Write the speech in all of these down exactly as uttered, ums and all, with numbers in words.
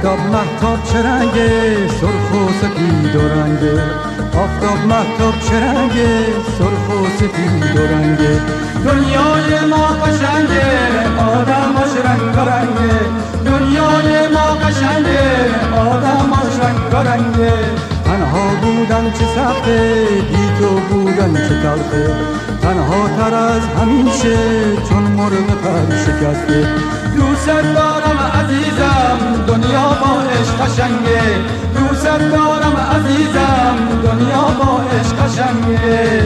آفتاب مهتاب چه رنگه، سرخ و سپید و رنگه. آفتاب مهتاب چه رنگه، سرخ و سپید و رنگه. دنیای ما قشنگه، آدماش رنگ و رنگه. دنیای ما قشنگه، آدماش رنگ و رنگه. تنها بودن چه سخته، بی تو بودن چه تلخه. تنها تر از همیشه چون مرغ پر شکسته. دوست دارم عزیزم، دنیا با عشق قشنگه. دوست دارم عزیزم، دنیا با عشق قشنگه.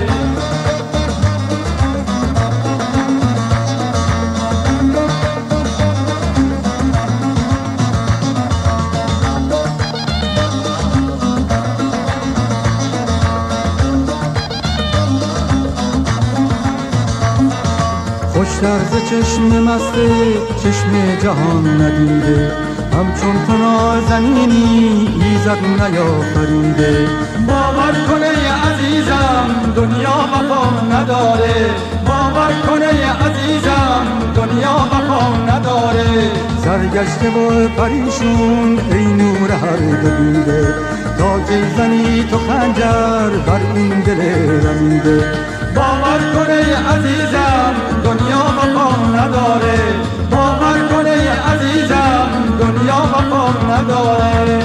خوشتر ز چشم مسته، چشم جهان ندیده. همچون تو نازنینی ایزد نیافریده. باور کنه عزیزم، دنیا وفا نداره. باور کنه عزیزم، دنیا وفا نداره. سرگشته و پریشون ای نور هر دو دیده. تا که زنی تو خنجر بر این دل رمیده. باور کنه عزیزم، دنیا وفا نداره. باور کنه عزیزم، دنیا وفا نداره.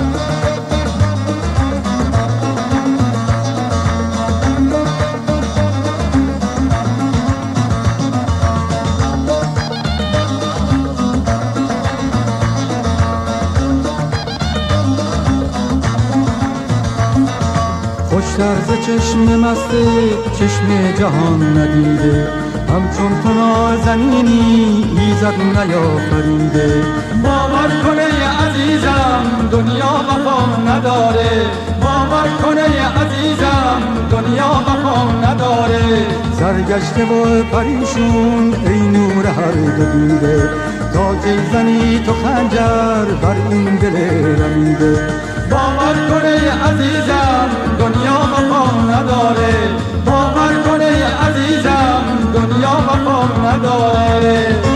خوشتر ز چشم مسته، چشم جهان ندیده. همچون تو نازنینی ایزد نیافریده. باور کنه عزیزم، دنیا وفا نداره. باور کنه عزیزم، دنیا وفا نداره. سرگشته و پریشون ای نور هر دو دیده. تا که زنی تو خنجر بر این دل رمیده. باور کنه عزیزم، دنیا وفا نداره. باور کنه عزیزم، دنیا وفا نداره.